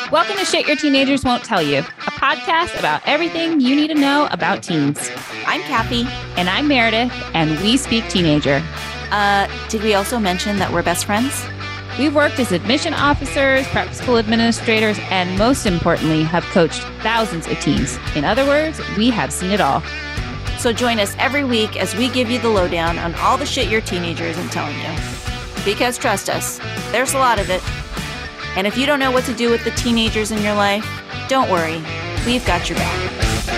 Welcome to Shit Your Teenagers Won't Tell You, a podcast about everything you need to know about teens. I'm Kathy. And I'm Meredith, and we speak teenager. Did we also mention that we're best friends? We've worked as admission officers, prep school administrators, and most importantly, have coached thousands of teens. In other words, we have seen it all. So join us every week as we give you the lowdown on all the shit your teenager isn't telling you. Because trust us, there's a lot of it. And if you don't know what to do with the teenagers in your life, don't worry, we've got your back.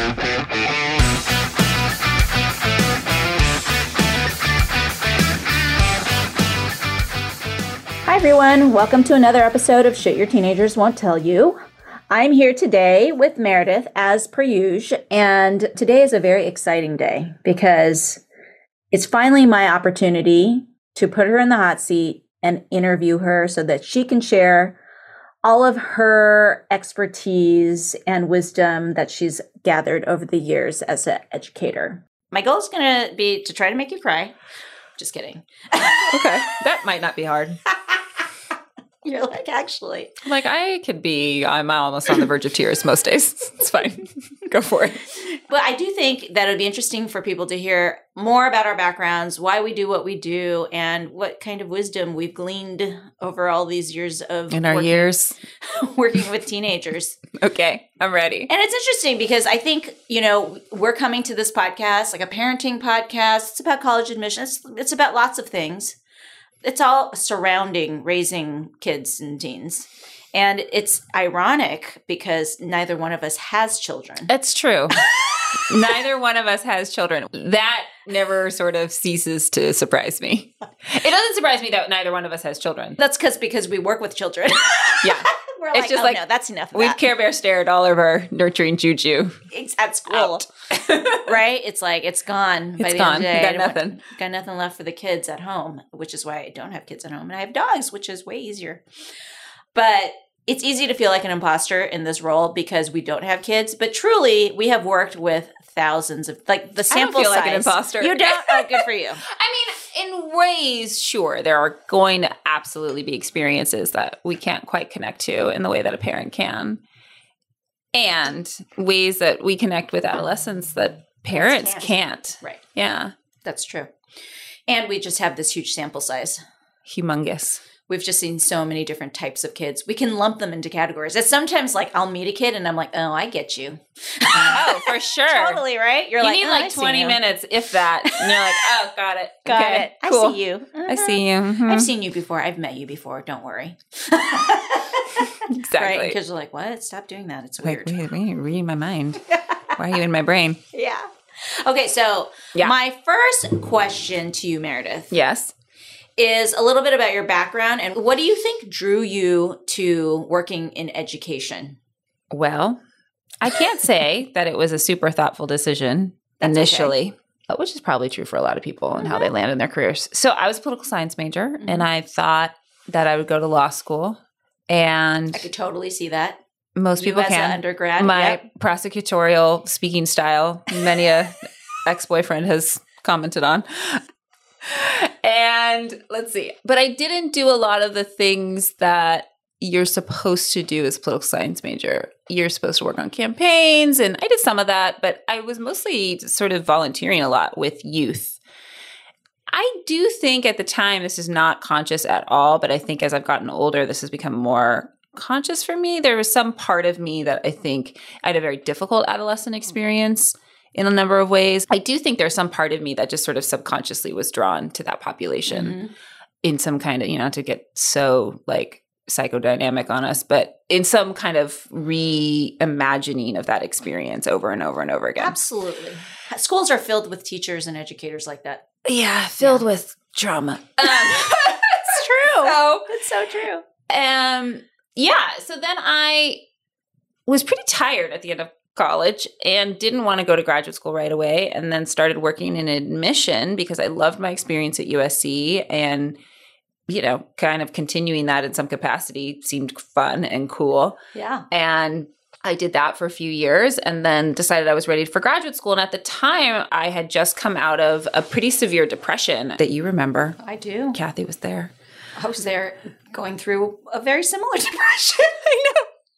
Hi everyone, welcome to another episode of Shit Your Teenagers Won't Tell You. I'm here today with Meredith as per usual, and today is a very exciting day because it's finally my opportunity to put her in the hot seat and interview her so that she can share all of her expertise and wisdom that she's gathered over the years as an educator. My goal is going to be to try to make you cry. Just kidding. Okay, that might not be hard. You're like, actually. Like, I'm almost on the verge of tears most days. It's fine. Go for it. But I do think that it would be interesting for people to hear more about our backgrounds, why we do what we do, and what kind of wisdom we've gleaned over all these years of working with teenagers. Okay, I'm ready. And it's interesting because I think, we're coming to this podcast, like a parenting podcast. It's about college admissions. It's about lots of things. It's all surrounding raising kids and teens. And it's ironic because neither one of us has children. That's true. Neither one of us has children. That never sort of ceases to surprise me. It doesn't surprise me that neither one of us has children. That's because we work with children. Yeah. We're like, no, that's enough of We've that. Care Bear stared all of our nurturing juju. It's at school. Right? It's like, it's gone. It's gone. Got nothing. Got nothing left for the kids at home, which is why I don't have kids at home. And I have dogs, which is way easier. But it's easy to feel like an imposter in this role because we don't have kids. But truly, we have worked with thousands of, like, the sample I don't feel size. like an imposter. You don't? Oh, good for you. In ways, sure, there are going to absolutely be experiences that we can't quite connect to in the way that a parent can. And ways that we connect with adolescents that parents can't. Right. Yeah. That's true. And we just have this huge sample size. Humongous. We've just seen so many different types of kids. We can lump them into categories. It's sometimes like I'll meet a kid and I'm like, oh, I get you. Oh, for sure. Totally, right? You need like 20 minutes, if that. And you're like, oh, got it. Got it. Cool. I see you. I see you. Mm-hmm. I've seen you before. I've met you before. Don't worry. Exactly. Right? Because you're like, what? Stop doing that. It's weird. Wait, you're reading my mind. Why are you in my brain? Yeah. Okay, so my first question to you, Meredith. Yes. Is a little bit about your background and what do you think drew you to working in education? Well, I can't say that it was a super thoughtful decision initially, which is probably true for a lot of people and how they land in their careers. So I was a political science major and I thought that I would go to law school. And I could totally see that. Most people can. As an undergrad. My prosecutorial speaking style, many a ex-boyfriend has commented on. And let's see. But I didn't do a lot of the things that you're supposed to do as a political science major. You're supposed to work on campaigns, and I did some of that, but I was mostly sort of volunteering a lot with youth. I do think at the time this is not conscious at all, but I think as I've gotten older, this has become more conscious for me. There was some part of me that I think I had a very difficult adolescent experience in a number of ways. I do think there's some part of me that just sort of subconsciously was drawn to that population in some kind of, to get so like psychodynamic on us, but in some kind of reimagining of that experience over and over and over again. Absolutely. Schools are filled with teachers and educators like that. Yeah, filled with drama. It's true. It's so true. So then I was pretty tired at the end of college and didn't want to go to graduate school right away, and then started working in admission because I loved my experience at USC, and kind of continuing that in some capacity seemed fun and cool. Yeah. And I did that for a few years and then decided I was ready for graduate school. And at the time, I had just come out of a pretty severe depression that you remember. I do. Kathy was there. I was there going through a very similar depression. I know.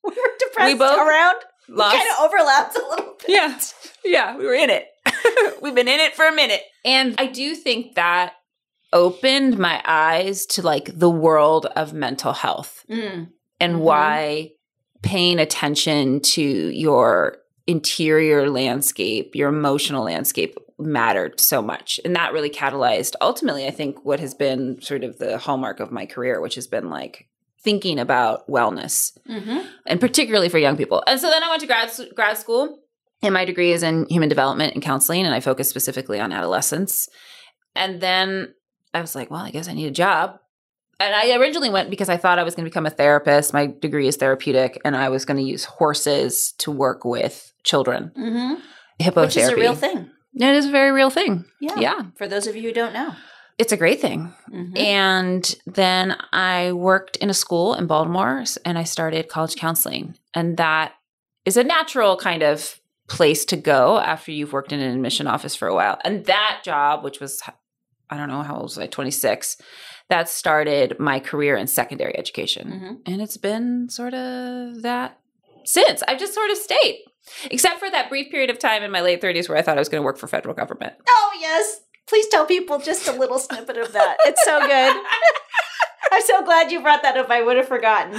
We were depressed We both around. lost. Kind of overlapped a little bit. Yeah. Yeah, we were in it. We've been in it for a minute. And I do think that opened my eyes to like the world of mental health and why paying attention to your interior landscape, your emotional landscape mattered so much. And that really catalyzed ultimately, I think, what has been sort of the hallmark of my career, which has been like thinking about wellness and particularly for young people. And so then I went to grad school and my degree is in human development and counseling. And I focus specifically on adolescence. And then I was like, well, I guess I need a job. And I originally went because I thought I was going to become a therapist. My degree is therapeutic and I was going to use horses to work with children. Hippotherapy. Which is a real thing. It is a very real thing. Yeah. For those of you who don't know. It's a great thing. And then I worked in a school in Baltimore and I started college counseling. And that is a natural kind of place to go after you've worked in an admission office for a while. And that job, which was, I don't know, how old was I, 26, that started my career in secondary education. And it's been sort of that since. I've just sort of stayed. Except for that brief period of time in my late 30s where I thought I was going to work for federal government. Oh, yes. Please tell people just a little snippet of that. It's so good. I'm so glad you brought that up. I would have forgotten.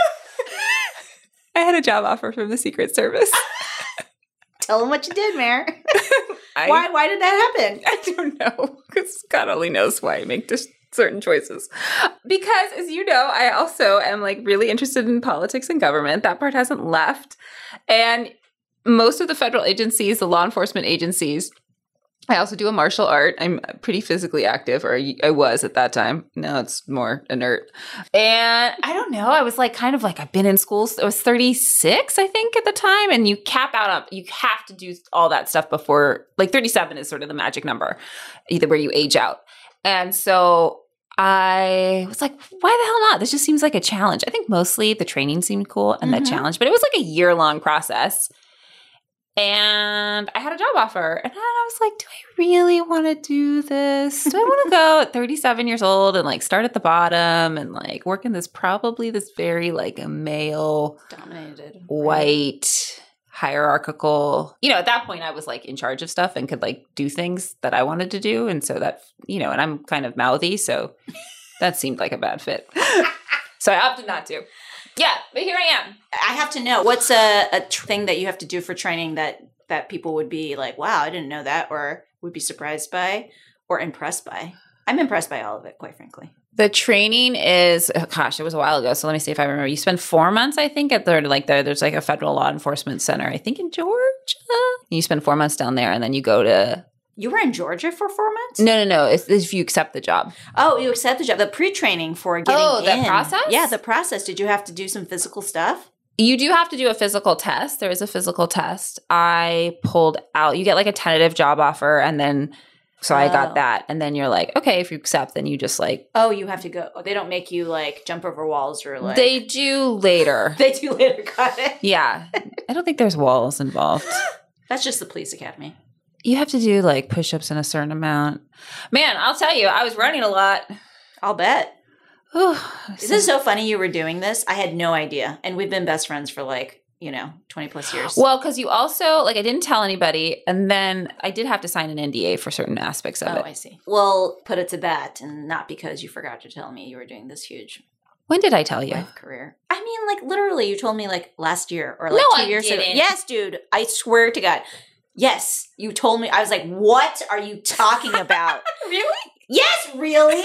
I had a job offer from the Secret Service. Tell them what you did, Mare. Why did that happen? I don't know. Because God only knows why I make certain choices. Because, as you know, I also am like really interested in politics and government. That part hasn't left. And most of the federal agencies, the law enforcement agencies, I also do a martial art. I'm pretty physically active, or I was at that time. Now it's more inert. And I don't know. I was like kind of like I've been in school. I was 36, I think, at the time. And you cap out you have to do all that stuff before, like 37 is sort of the magic number, either where you age out. And so I was like, why the hell not? This just seems like a challenge. I think mostly the training seemed cool and that challenge, but it was like a year-long process. And I had a job offer. And then I was like, do I really want to do this? Do I want to go at 37 years old and like start at the bottom and like work in this very like a male dominated white hierarchical, at that point I was like in charge of stuff and could like do things that I wanted to do. And so that, and I'm kind of mouthy. So that seemed like a bad fit. So I opted not to. Yeah, but here I am. I have to know, what's a thing that you have to do for training that people would be like, wow, I didn't know that, or would be surprised by or impressed by? I'm impressed by all of it, quite frankly. The training is, it was a while ago, so let me see if I remember. You spend 4 months, I think, at there's like a federal law enforcement center, I think in Georgia. You spend 4 months down there, and then you go to... You were in Georgia for 4 months? No. It's if you accept the job. Oh, you accept the job. The pre-training for getting in. Oh, the process? Yeah, the process. Did you have to do some physical stuff? You do have to do a physical test. There is a physical test. I pulled out. You get like a tentative job offer, and then... So I got that. And then you're like, okay, if you accept, then you just like... Oh, you have to go. They don't make you like jump over walls or like... They do later. They do later, got it. Yeah. I don't think there's walls involved. That's just the police academy. You have to do like push-ups in a certain amount. Man, I'll tell you, I was running a lot. I'll bet. This is so funny you were doing this. I had no idea. And we've been best friends for like, 20 plus years. Well, because you also, like, I didn't tell anybody. And then I did have to sign an NDA for certain aspects of it. Oh, I see. Well, put it to that. And not because you forgot to tell me you were doing this huge... When did I tell you? Life career. I mean, like, literally, you told me like last year or like 2 years ago. Didn't. Yes, dude. I swear to God. Yes, you told me. I was like, what are you talking about? Really? Yes, really?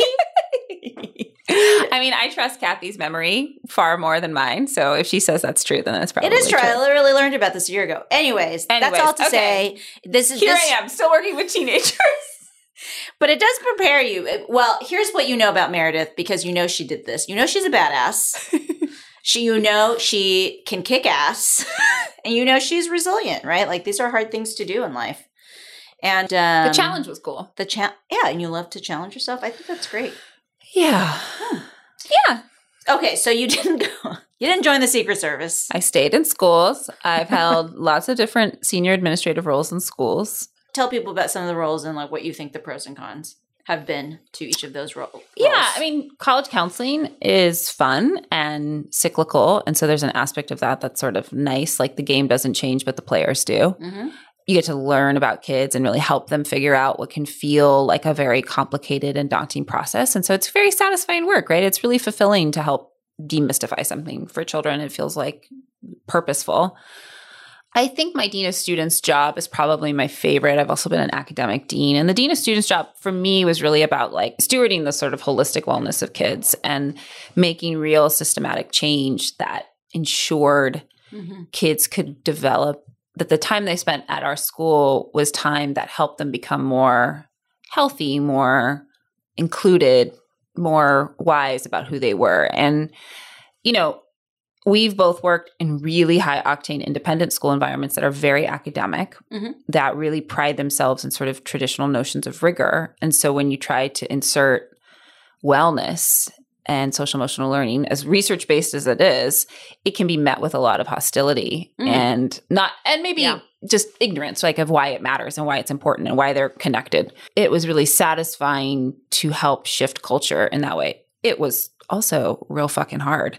I mean, I trust Kathy's memory far more than mine. So if she says that's true, then that's probably true. It is true. I literally learned about this a year ago. Anyways, that's all to say. I am, still working with teenagers. But it does prepare you. Well, here's what you know about Meredith, because she did this. She's a badass. She can kick ass. And she's resilient, right? Like, these are hard things to do in life. And the challenge was cool. Yeah, and you love to challenge yourself. I think that's great. Yeah. Yeah. Okay, so you didn't go. You didn't join the Secret Service. I stayed in schools. I've held lots of different senior administrative roles in schools. Tell people about some of the roles and like what you think the pros and cons. have been to each of those roles. Yeah, I mean, college counseling is fun and cyclical. And so there's an aspect of that that's sort of nice. Like the game doesn't change, but the players do. Mm-hmm. You get to learn about kids and really help them figure out what can feel like a very complicated and daunting process. And so it's very satisfying work, right? It's really fulfilling to help demystify something for children. It feels like purposeful. I think my Dean of Students job is probably my favorite. I've also been an academic dean. And the Dean of Students job for me was really about like stewarding the sort of holistic wellness of kids and making real systematic change that ensured kids could develop, that the time they spent at our school was time that helped them become more healthy, more included, more wise about who they were. And, you know, we've both worked in really high octane independent school environments that are very academic, that really pride themselves in sort of traditional notions of rigor. And so when you try to insert wellness and social emotional learning, as research based as it is, it can be met with a lot of hostility and maybe just ignorance, like of why it matters and why it's important and why they're connected. It was really satisfying to help shift culture in that way. It was also real fucking hard.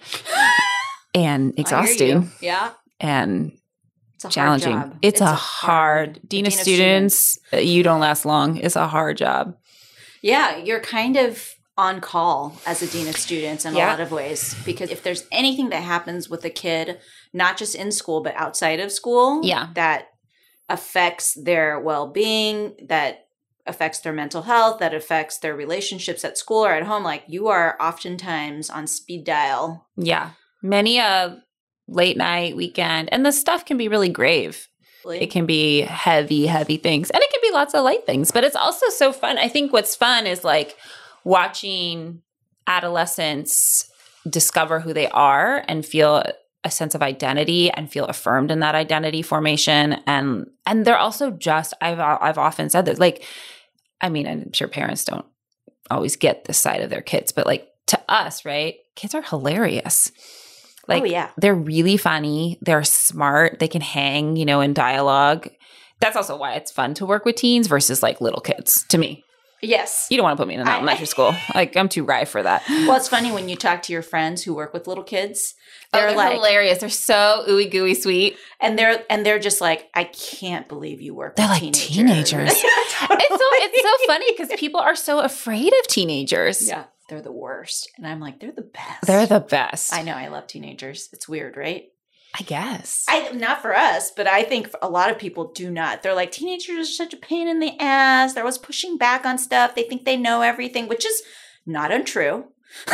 And exhausting. Yeah. And it's a challenging. Hard job. It's a hard Dean of Students. You don't last long. It's a hard job. Yeah. You're kind of on call as a Dean of Students in a lot of ways, because if there's anything that happens with a kid, not just in school, but outside of school, that affects their well-being, that affects their mental health, that affects their relationships at school or at home, like you are oftentimes on speed dial. Yeah. Many a late night, weekend, and the stuff can be really grave. It can be heavy, heavy things, and it can be lots of light things, but it's also so fun. I think what's fun is like watching adolescents discover who they are and feel a sense of identity and feel affirmed in that identity formation. And they're also just, I've often said this, like, I mean, I'm sure parents don't always get this side of their kids, but like to us, right? Kids are hilarious. Like, they're really funny. They're smart. They can hang, you know, in dialogue. That's also why it's fun to work with teens versus like little kids, to me. Yes. You don't want to put me in an elementary school. Like, I'm too wry for that. Well, it's funny when you talk to your friends who work with little kids. They're like hilarious. They're so ooey gooey sweet. And they're just like, I can't believe you work with teenagers. They're like teenagers. It's so funny because people are so afraid of teenagers. Yeah. They're the worst. And I'm like, they're the best. They're the best. I know. I love teenagers. It's weird, right? I guess. Not for us, but I think a lot of people do not. They're like, teenagers are such a pain in the ass. They're always pushing back on stuff. They think they know everything, which is not untrue.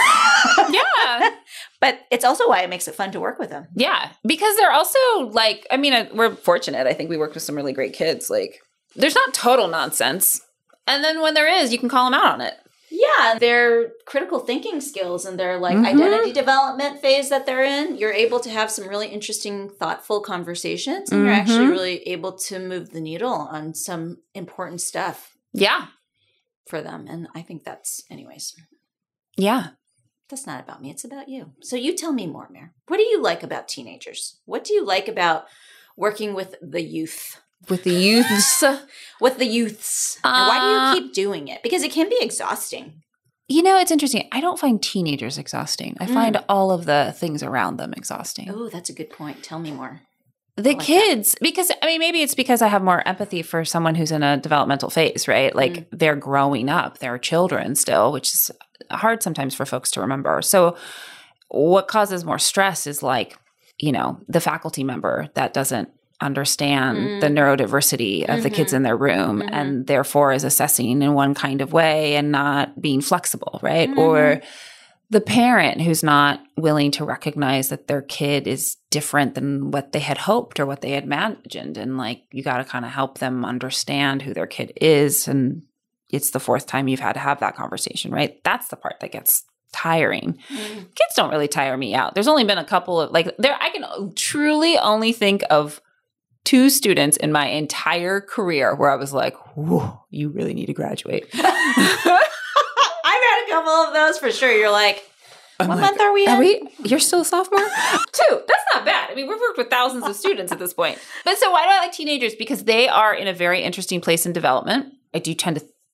Yeah. But it's also why it makes it fun to work with them. Yeah. Because they're also like, I mean, we're fortunate. I think we worked with some really great kids. Like, there's not total nonsense. And then when there is, you can call them out on it. Yeah, their critical thinking skills and their like identity development phase that they're in, you're able to have some really interesting, thoughtful conversations, and you're actually really able to move the needle on some important stuff. Yeah. For them. And I think that's, anyways. Yeah. That's not about me. It's about you. So you tell me more, Mare. What do you like about teenagers? What do you like about working with the youth? With the youths. With the youths. And why do you keep doing it? Because it can be exhausting. You know, it's interesting. I don't find teenagers exhausting. I find all of the things around them exhausting. Oh, that's a good point. Tell me more. The kids, because, I mean, maybe it's because I have more empathy for someone who's in a developmental phase, right? Like they're growing up. They're children still, which is hard sometimes for folks to remember. So what causes more stress is like, you know, the faculty member that doesn't understand the neurodiversity of the kids in their room and therefore is assessing in one kind of way and not being flexible, right? Or the parent who's not willing to recognize that their kid is different than what they had hoped or what they had imagined. And like, you got to kind of help them understand who their kid is. And it's the fourth time you've had to have that conversation, right? That's the part that gets tiring. Kids don't really tire me out. There's only been a couple of I can truly only think of 2 students in my entire career where I was like, whoa, you really need to graduate. I've had a couple of those for sure. You're like, what month are we in? You're still a sophomore? 2. That's not bad. I mean, we've worked with thousands of students at this point. But so why do I like teenagers? Because they are in a very interesting place in development. I do tend to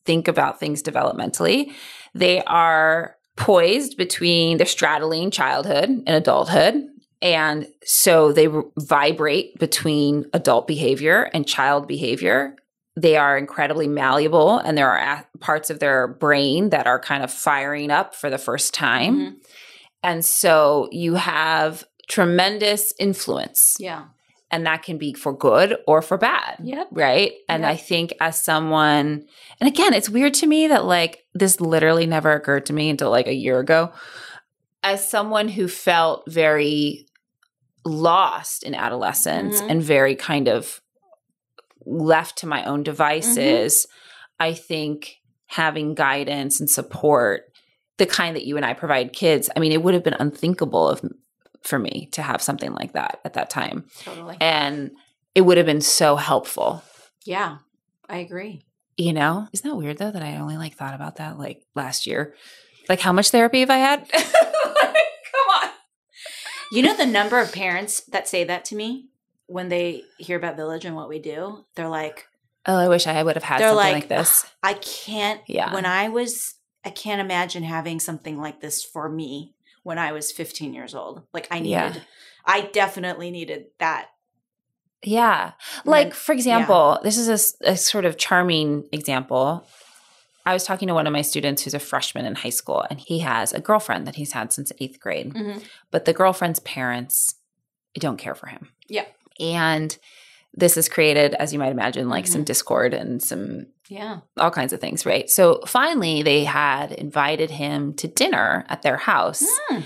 think about things developmentally. They are poised between, they're straddling childhood and adulthood. And so they vibrate between adult behavior and child behavior. They are incredibly malleable, and there are parts of their brain that are kind of firing up for the first time. Mm-hmm. And so you have tremendous influence. Yeah. And that can be for good or for bad. Yep. Right. And I think as someone, and again, it's weird to me that like this literally never occurred to me until like a year ago. As someone who felt very lost in adolescence and very kind of left to my own devices, I think having guidance and support, the kind that you and I provide kids, I mean, it would have been unthinkable for me to have something like that at that time. Totally. And it would have been so helpful. Yeah, I agree. You know? Isn't that weird though that I only like thought about that like last year? Like how much therapy have I had? Like, come on. You know the number of parents that say that to me when they hear about Village and what we do? They're like, oh, I wish I would have had something like this. I can't. Yeah. I can't imagine having something like this for me when I was 15 years old. Like I definitely needed that. Yeah. Like, for example, this is a sort of charming example. I was talking to one of my students who's a freshman in high school, and he has a girlfriend that he's had since 8th grade. Mm-hmm. But the girlfriend's parents don't care for him. Yeah. And this has created, as you might imagine, like some discord and some all kinds of things, right? So finally, they had invited him to dinner at their house.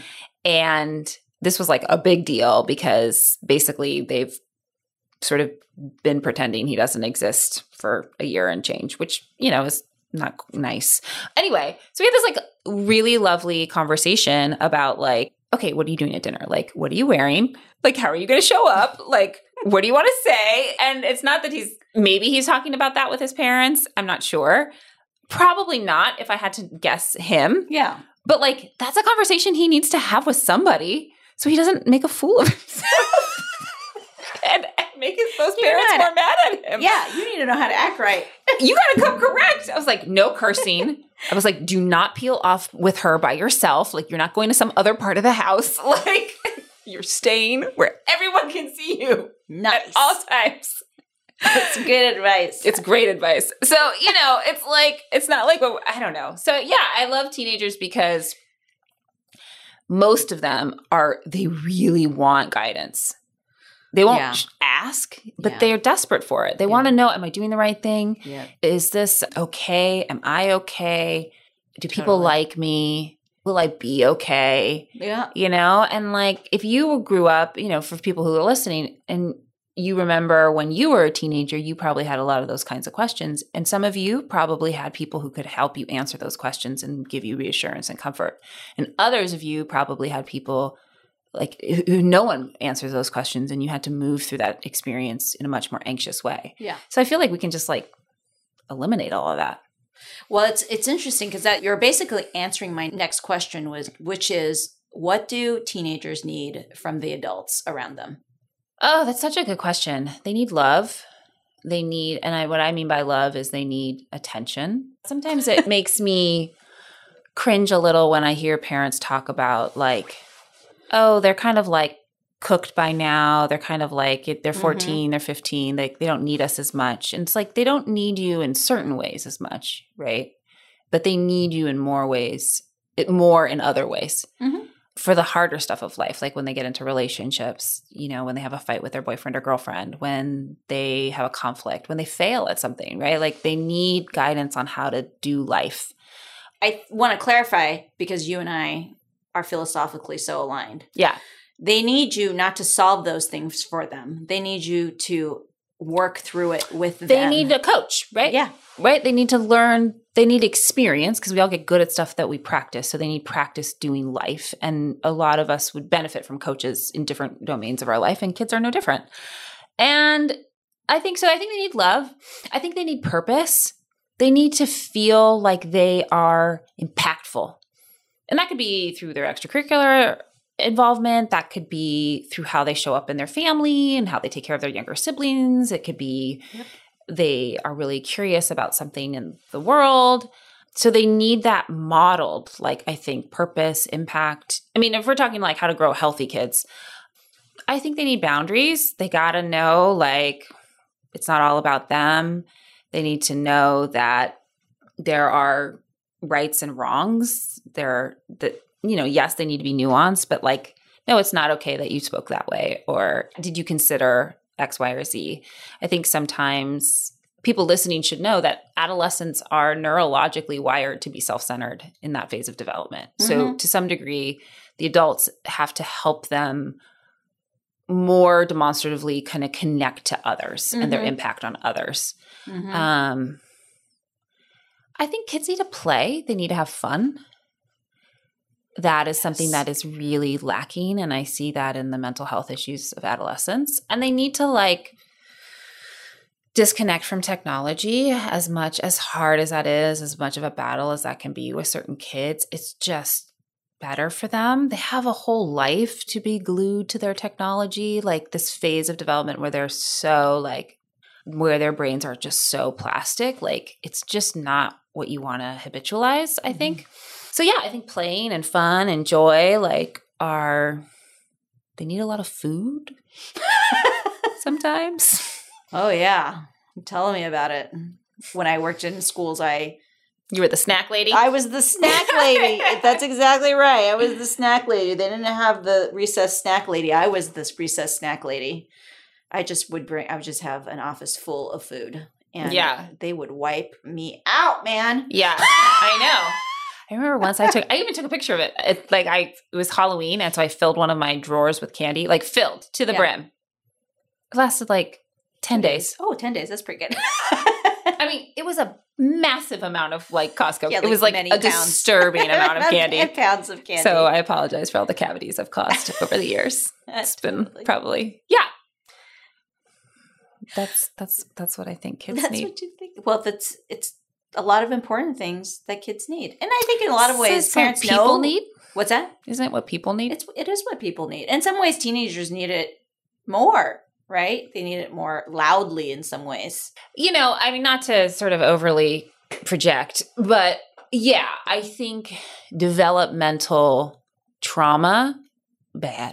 And this was like a big deal because basically they've sort of been pretending he doesn't exist for a year and change, which, you know, is not nice. Anyway, so we had this like really lovely conversation about like, okay, what are you doing at dinner? Like, what are you wearing? Like, how are you going to show up? Like, what do you want to say? And it's not that maybe he's talking about that with his parents. I'm not sure. Probably not if I had to guess him. Yeah. But like, that's a conversation he needs to have with somebody so he doesn't make a fool of himself and make those parents more mad at him. Yeah, you need to know how to act right. You got to come correct. I was like, no cursing. I was like, do not peel off with her by yourself. Like, you're not going to some other part of the house. Like, you're staying where everyone can see you at all times. It's good advice. It's great advice. So, you know, it's like, it's not like, I don't know. So, yeah, I love teenagers because most of them they really want guidance. They won't ask, but they're desperate for it. They want to know, am I doing the right thing? Yeah. Is this okay? Am I okay? Do people like me? Will I be okay? Yeah. You know? And like, if you grew up, you know, for people who are listening and you remember when you were a teenager, you probably had a lot of those kinds of questions. And some of you probably had people who could help you answer those questions and give you reassurance and comfort. And others of you probably had people like who no one answers those questions, and you had to move through that experience in a much more anxious way. Yeah. So I feel like we can just like eliminate all of that. Well, it's interesting because that you're basically answering my next question which is, what do teenagers need from the adults around them? Oh, that's such a good question. They need love. They need, what I mean by love is they need attention. Sometimes it makes me cringe a little when I hear parents talk about like, oh, they're kind of like cooked by now. They're kind of like, they're 14, they're 15. They don't need us as much. And it's like, they don't need you in certain ways as much, right? But they need you in more ways, more in other ways. Mm-hmm. For the harder stuff of life, like when they get into relationships, you know, when they have a fight with their boyfriend or girlfriend, when they have a conflict, when they fail at something, right? Like they need guidance on how to do life. I want to clarify because you and I are philosophically so aligned. Yeah. They need you not to solve those things for them. They need you to work through it with them. They need a coach, right? Yeah. Right? They need to learn. They need experience because we all get good at stuff that we practice. So they need practice doing life. And a lot of us would benefit from coaches in different domains of our life, and kids are no different. And I think so. I think they need love. I think they need purpose. They need to feel like they are impactful. And that could be through their extracurricular involvement. That could be through how they show up in their family and how they take care of their younger siblings. It could be they are really curious about something in the world. So they need that modeled, like, I think, purpose, impact. I mean, if we're talking like how to grow healthy kids, I think they need boundaries. They got to know, like, it's not all about them. They need to know that there are rights and wrongs. Yes, they need to be nuanced, but like, no, it's not okay that you spoke that way. Or did you consider X, Y, or Z? I think sometimes people listening should know that adolescents are neurologically wired to be self-centered in that phase of development. Mm-hmm. So to some degree, the adults have to help them more demonstratively kind of connect to others mm-hmm. and their impact on others. Mm-hmm. I think kids need to play. They need to have fun. That is something that is really lacking. And I see that in the mental health issues of adolescents. And they need to like disconnect from technology as much as hard as that is, as much of a battle as that can be with certain kids. It's just better for them. They have a whole life to be glued to their technology, like this phase of development where they're so like, where their brains are just so plastic. Like it's just not what you want to habitualize, I think. So yeah, I think playing and fun and joy they need a lot of food sometimes. Oh yeah. Tell me about it. When I worked in schools, You were the snack lady? I was the snack lady. That's exactly right. I was the snack lady. They didn't have the recess snack lady. I was this recess snack lady. I would just have an office full of food. And they would wipe me out, man. Yeah, I know. I remember once I even took a picture of it. It was Halloween, and so I filled one of my drawers with candy, like filled to the brim. It lasted like 10 days. Oh, 10 days. That's pretty good. I mean, it was a massive amount of like Costco. Yeah, it was like a pounds. Disturbing amount of candy. And pounds of candy. So I apologize for all the cavities I've caused over the years. It's been probably, That's what I think kids need. That's what you think. Well, it's a lot of important things that kids need. And I think in a lot of ways, parents know. People need? What's that? Isn't it what people need? It is what people need. In some ways, teenagers need it more, right? They need it more loudly in some ways. I mean, not to sort of overly project, but yeah, I think developmental trauma, bad.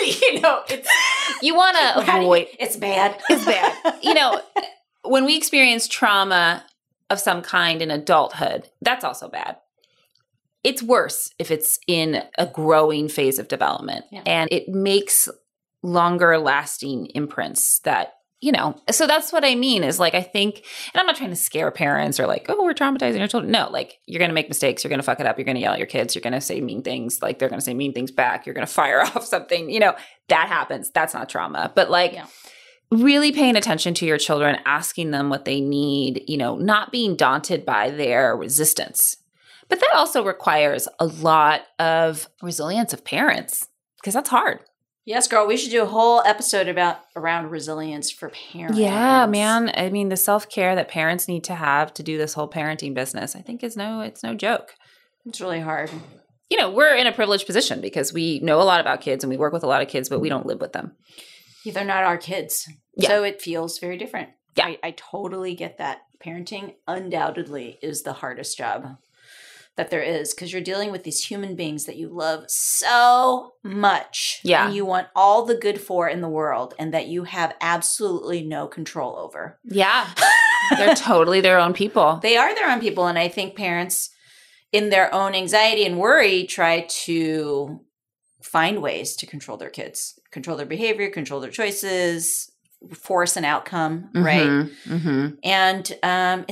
You want to avoid. It's bad. It's bad. When we experience trauma of some kind in adulthood, that's also bad. It's worse if it's in a growing phase of development, and it makes longer lasting imprints that, so that's what I mean is like, I think, and I'm not trying to scare parents or like, oh, we're traumatizing your children. No, like you're going to make mistakes. You're going to fuck it up. You're going to yell at your kids. You're going to say mean things. Like they're going to say mean things back. You're going to fire off something, that happens. That's not trauma. But like really paying attention to your children, asking them what they need, not being daunted by their resistance. But that also requires a lot of resilience of parents because that's hard. Yes, girl. We should do a whole episode around resilience for parents. Yeah, man. I mean, the self-care that parents need to have to do this whole parenting business, I think it's no joke. It's really hard. We're in a privileged position because we know a lot about kids and we work with a lot of kids, but we don't live with them. Yeah, they're not our kids. Yeah. So it feels very different. Yeah. I totally get that. Parenting undoubtedly is the hardest job that there is because you're dealing with these human beings that you love so much. Yeah. And you want all the good for in the world and that you have absolutely no control over. Yeah. They're totally their own people. They are their own people. And I think parents in their own anxiety and worry try to find ways to control their kids, control their behavior, control their choices, force an outcome, right? Mm-hmm. And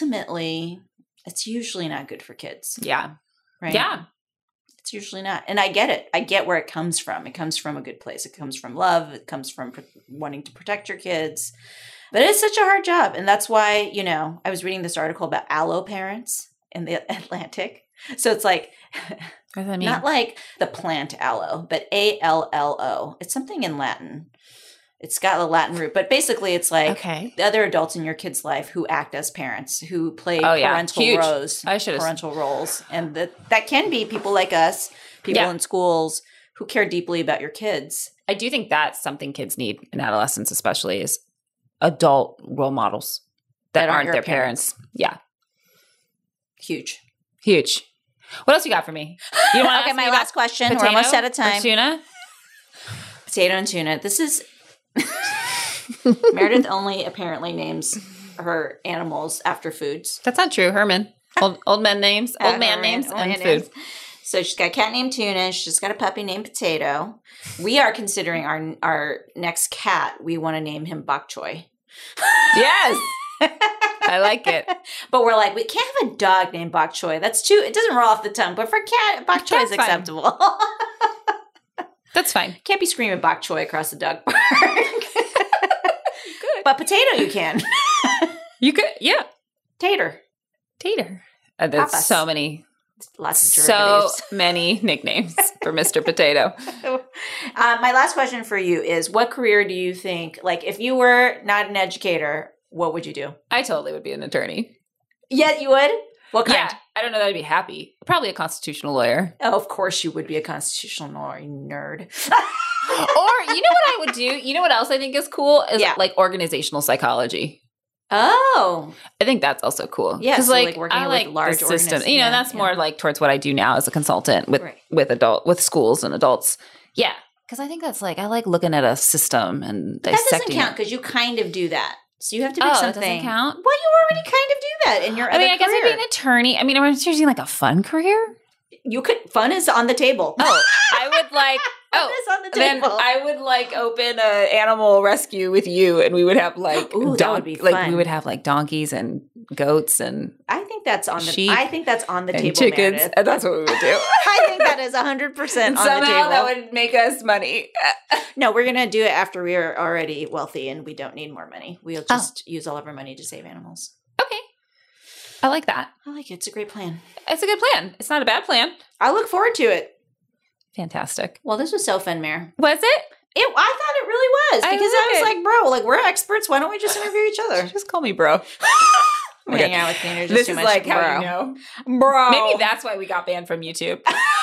it's usually not good for kids. Yeah. Right? Yeah. It's usually not. And I get it. I get where it comes from. It comes from a good place. It comes from love. It comes from wanting to protect your kids. But it's such a hard job. And that's why, I was reading this article about allo parents in the Atlantic. So it's like, what does that mean? Not like the plant aloe, but ALLO. It's something in Latin. It's got a Latin root, but basically it's like the other adults in your kid's life who act as parents, who play parental roles. And that can be people like us, people in schools who care deeply about your kids. I do think that's something kids need in adolescence, especially is adult role models. that aren't your their parents. Yeah. Huge. Huge. What else you got for me? You want Okay, my last question. We're almost out of time. Tuna? Potato and tuna. This is Meredith only apparently names her animals after foods. That's not true. Herman. Old man names and food. So she's got a cat named Tuna. She's got a puppy named Potato. We are considering our next cat. We want to name him Bok Choy. Yes. I like it. But we're like, we can't have a dog named Bok Choy. That's too, it doesn't roll off the tongue. But for cat, Bok Choy is acceptable. That's fine. Can't be screaming Bok Choy across the dog park. Good. But Potato you can. You could, yeah. Tater. There's Papas. so many Lots of many nicknames for Mr. Potato. My last question for you is, what career do you think, like if you were not an educator, what would you do? I totally would be an attorney. Yeah, you would? What kind? Yeah, I don't know that I'd be happy. Probably a constitutional lawyer. Oh, of course you would be a constitutional lawyer, you nerd. Or, you know what I would do? You know what else I think is cool? Is like organizational psychology. Oh. I think that's also cool. Yeah, so like working I with like large the system. organizations. You know, that's more like towards what I do now as a consultant with schools and adults. Yeah. Because I think that's like, I like looking at a system and but dissecting. That doesn't count because you kind of do that. So you have to make something. That doesn't count? Well, you already kind of do that in your other career. I guess I'd be an attorney. I mean, am I choosing like a fun career? You could, fun is on the table. Oh, I would like, fun is on the then table. I would like open a animal rescue with you and we would have like, that would be fun. Like we would have like donkeys and goats and I think that's on the sheep table, chickens. Meredith. And that's what we would do. I think that is 100% on the table. Somehow that would make us money. No, we're going to do it after we are already wealthy and we don't need more money. We'll just use all of our money to save animals. Okay. I like that. I like it. It's a great plan. It's a good plan. It's not a bad plan. I look forward to it. Fantastic. Well, this was so fun, Mare. Was it? I thought it really was. Because I was like, bro, like we're experts. Why don't we just interview each other? Just call me bro. We hang out with teenagers This too is much. like bro. how you know. Bro. Maybe that's why we got banned from YouTube.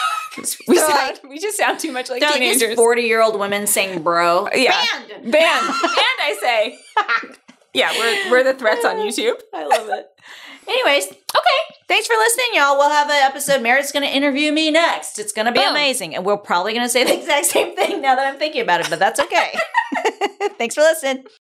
We just sound too much like teenagers. Like 40-year-old women saying bro. Yeah. Banned. And I say. Yeah, we're the threats on YouTube. I love it. Anyways, okay. Thanks for listening, y'all. We'll have an episode. Meredith's going to interview me next. It's going to be amazing. And we're probably going to say the exact same thing now that I'm thinking about it, but that's okay. Thanks for listening.